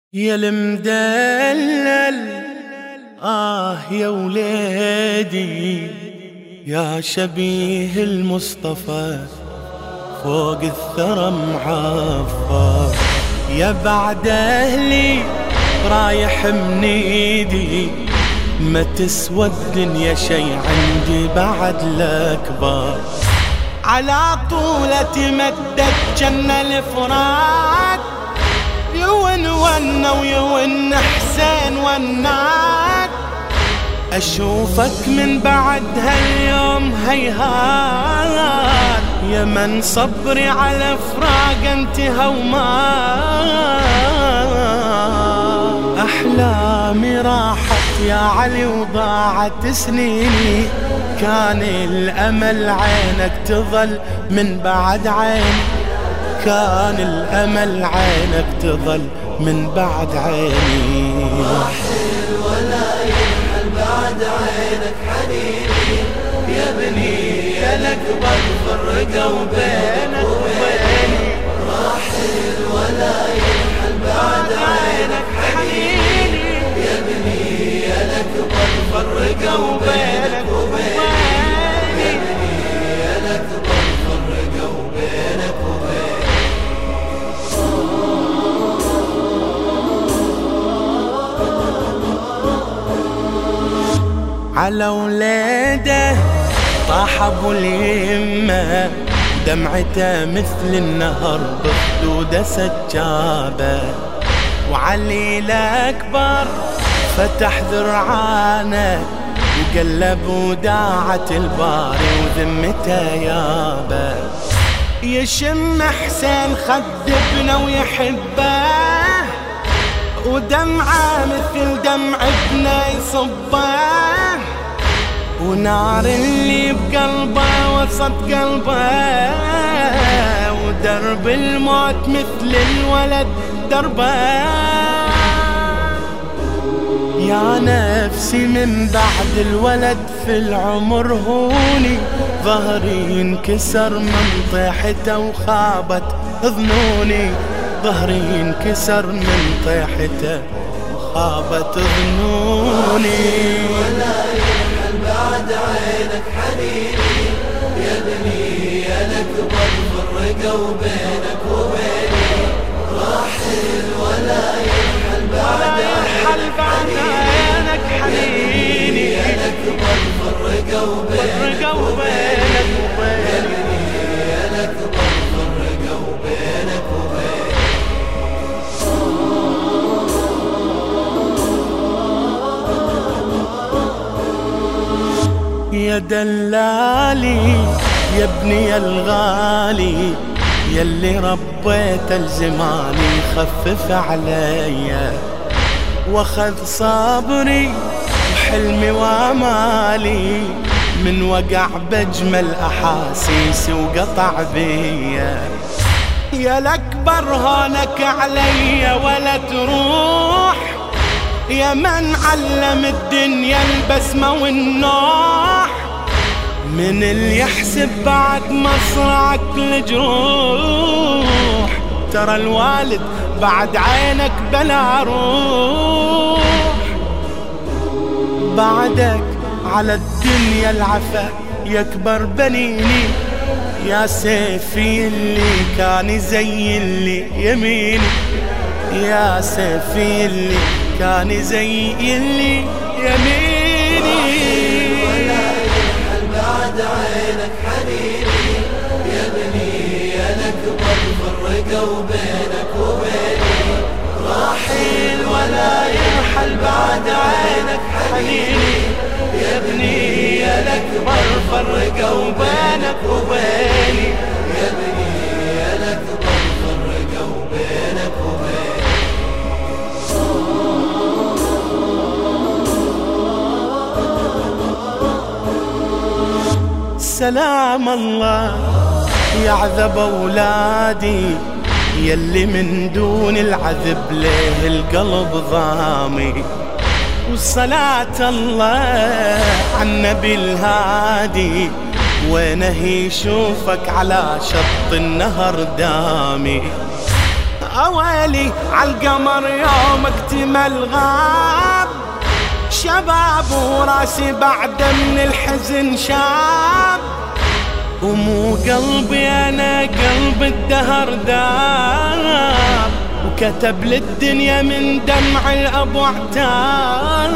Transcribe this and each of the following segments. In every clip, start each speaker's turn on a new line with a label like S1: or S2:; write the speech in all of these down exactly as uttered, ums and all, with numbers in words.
S1: يا المدلل آه يا وليدي، يا شبيه المصطفى فوق الثرى معفر، يا بعد أهلي رايح من ايدي، ما تسوى الدنيا شي عندي بعد الأكبر، على طولة مدت جنة الفرات، يون ونا ويون حسين وناك، أشوفك من بعد هاليوم هيهات، يا من صبري على فراق انتهى ومات، أحلامي راحت يا علي وضاعت سنيني، كان الأمل عينك تظل من بعد عيني، كان الأمل عينك تظل من بعد عيني،
S2: راحل ولا يرحل بعد عينك حنيني، يا ابني يا الأكبر فرقوا بينك وبيني، راحل ولا يرحل بعد عينك حنيني، يا ابني يا الأكبر فرقوا بينك وبيني، يا ابني يا الأكبر فرقوا بينك وبيني.
S1: على وليده طاح ابو اليمه، دمعته مثل النهر بخدوده سجابه، وعلي الاكبر فتح ذرعانه وقلب وداعت الباري وذمته يابه، يشم حسين خد ابنه ويحبه، ودمعه مثل دمع ابنه يصبه، ونار اللي بقلبه وسط قلبه، ودرب الموت مثل الولد دربه، يا نفسي من بعد الولد في العمر هوني، ظهري انكسر من طيحته وخابت ظنوني، ظهري انكسر من طيحته وخابت ظنوني،
S2: ولا يرحل بعد عينك حنيني، يا ابني يا الأكبر فرقوا بينك وبيني، راحل ولا يرحل بعد عينك حنيني، يا الأكبر فرقوا بينك وبيني، يا ابني يا الأكبر فرقوا بينك وبيني.
S1: يا دلالي يا ابني الغالي، يلي ربيت الزماني خفف عليا، واخذ صبري وحلمي وامالي، من وقع بجمل احاسيسي وقطع بيا، يا الاكبر هونك عليا ولا تروح، يا من علم الدنيا البسمة والنوح، من اللي يحسب بعد مصرعك الجروح، ترى الوالد بعد عينك بلا روح، بعدك على الدنيا العفا يكبر بنيني، يا سيفي اللي كان زي اللي يميني، يا سيفي اللي كان زي اللي يميني،
S2: ولا يرحل بعد عينك حنيني، يا ابني يا الأكبر فرقوا بينك وبيني، راحل ولا يرحل بعد عينك حنيني، يا ابني يا الأكبر فرقوا بينك وبيني، يا ابني يا الأكبر فرقوا بينك وبيني.
S1: سلام الله يعذب أولادي، يلي من دون العذب ليه القلب ضامي، وصلاة الله عالنبي الهادي، وينه يشوفك على شط النهر دامي، أويلي عالقمر يوم اكتمل غاب شباب وراسي بعد من الحزن شاب ومو قلبي أنا قلب الدهر داب وكتب للدنيا من دمع الأبو عتاب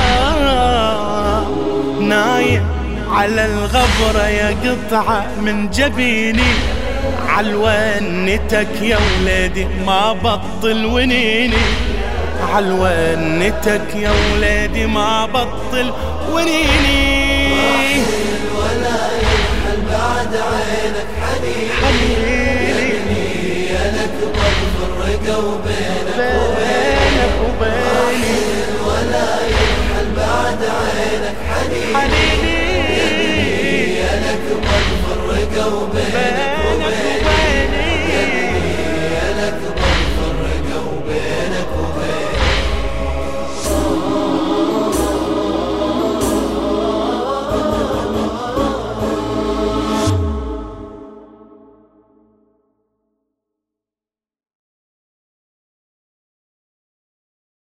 S1: نايم على الغبرة يا قطعة من جبيني عالونتك يا ولادي ما بطل ونيني عالونتك يا ولادي ما بطل ونيني
S2: ولا يرحل بعد عينك حنيني يا لك بفرق وبينك وبيني ولا يرحل بعد عينك حنيني يا لك بفرق وبينك